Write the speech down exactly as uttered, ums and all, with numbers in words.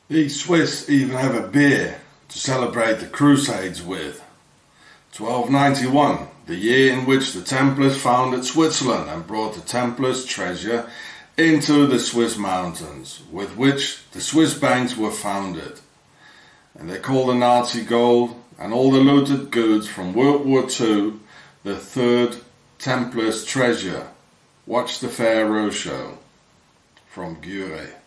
The Swiss even have a beer to celebrate the Crusades with. twelve ninety-one, the year in which the Templars founded Switzerland and brought the Templars' treasure into the Swiss mountains, with which the Swiss banks were founded. And they call the Nazi gold and all the looted goods from World War Two the third Templars' treasure. Watch the Pharaoh Show from Gure.